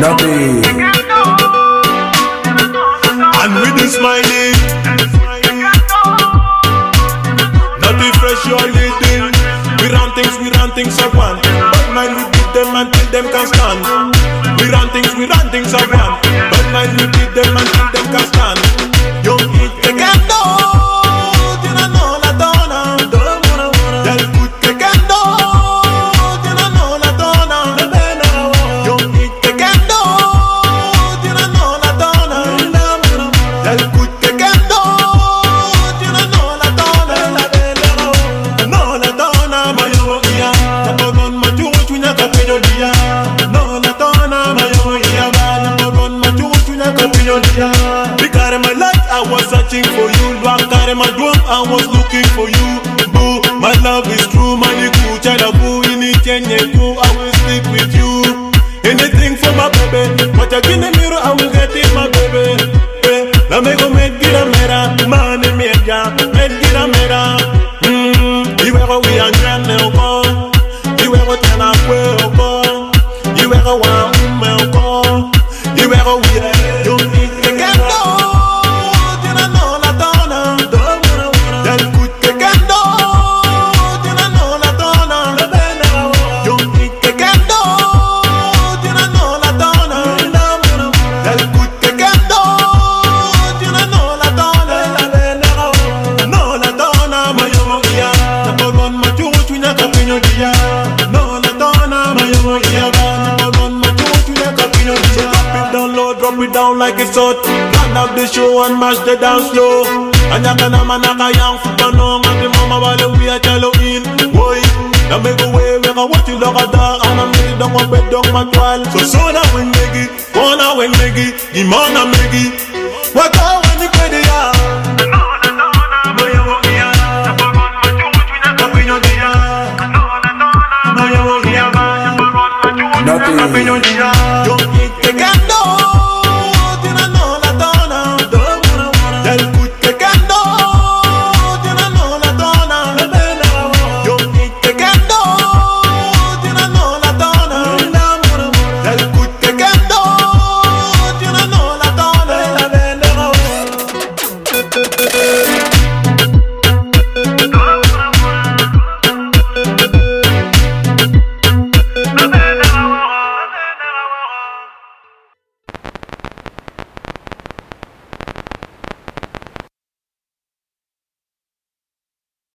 Nappy. And with the smiley, Nappy fresh your leading. We run things I want. But mind we beat them until them can stand. We run things I want. But mind we beat them until them can stand. Yo, eat the candle. Because my life I was searching for you. Carry my drum I was looking for you. Boo, my love is true. Money cool, chada boo. In it I will sleep with you. Anything for my baby. What I in the mirror I will get it, my baby. La me go make it a mera. Money make ya, make it a mera. You ever we are grand now go. You ever tell us where to go. You ever want me go. You ever we are. Drop it down like it's hot. Plan out the show and mash the dance floor. Anyakana manaka yang fupano. Ngati mama wale we are Halloween. Boy, na me go way we ga watch you look at that. And I'm really dog my bed dog my twal. So na when megi, kona when megi, imana megi. Waka when you ready ya. Nappy.